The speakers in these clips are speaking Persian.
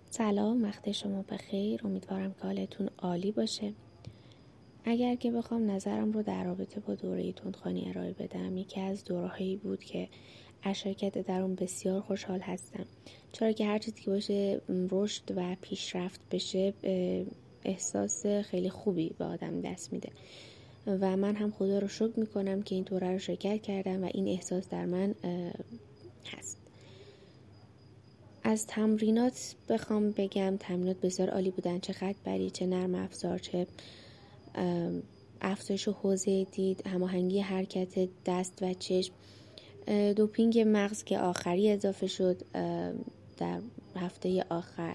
سلام، وقت شما بخیر. امیدوارم که حالتون عالی باشه. اگر که بخوام نظرم رو در رابطه با دوره تندخوانی ارائه بدم، یکی از دورهایی بود که از شرکت در اون بسیار خوشحال هستم، چرا که هر چیزی که باشه رشد و پیشرفت بشه احساس خیلی خوبی به آدم دست میده و من هم خدا رو شکر میکنم که این دوره رو شرکت کردم و این احساس در من هست. از تمرینات بخوام بگم، تمرینات بسیار عالی بودن، چه خط‌بری، چه نرم افزار، چه افزایش حوزه دید، هماهنگی حرکت دست و چشم، دوپینگ مغز که آخری اضافه شد در هفته آخر،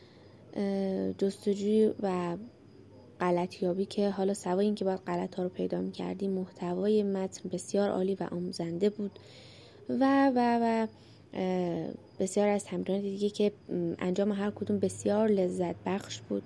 جستجوی و غلطیابی که حالا سوای این که باید غلط ها رو پیدا می‌کردیم، محتوای متن بسیار عالی و آموزنده بود و بسیار از تمرینات دیگه که انجام هر کدوم بسیار لذت بخش بود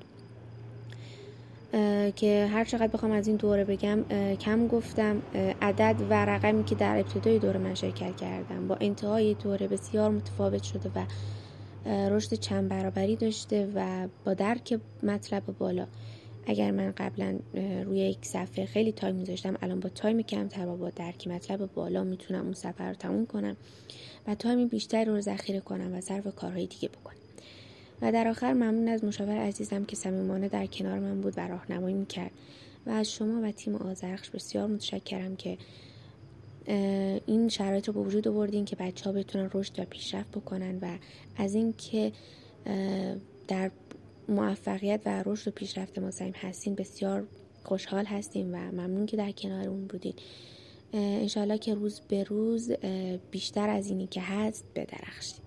که هر چقدر بخوام از این دوره بگم کم گفتم. عدد و رقمی که در ابتدای دوره من شرکت کردم با انتهای دوره بسیار متفاوت شده و رشد چند برابری داشته و با درک مطلب بالا. اگر من قبلا روی یک صفحه خیلی تایم می‌ذاشتم، الان با تایم کمتر و با درک مطلب بالا میتونم اون صفحه رو تموم کنم و تایم بیشتر رو ذخیره کنم و صرف کارهای دیگه بکنم. و در آخر ممنون از مشاور عزیزم که صمیمانه در کنار من بود و راهنمایی میکرد و از شما و تیم آذرخش بسیار متشکرم که این شرایط رو به وجود آوردین که بچه‌ها بتونن رشد و پیشرفت بکنن و از این که در موفقیت و رشد و پیشرفت ما سعیم هستین بسیار خوشحال هستیم و ممنون که در کنار اون بودین. انشالله که روز به روز بیشتر از اینی که هست بدرخشید.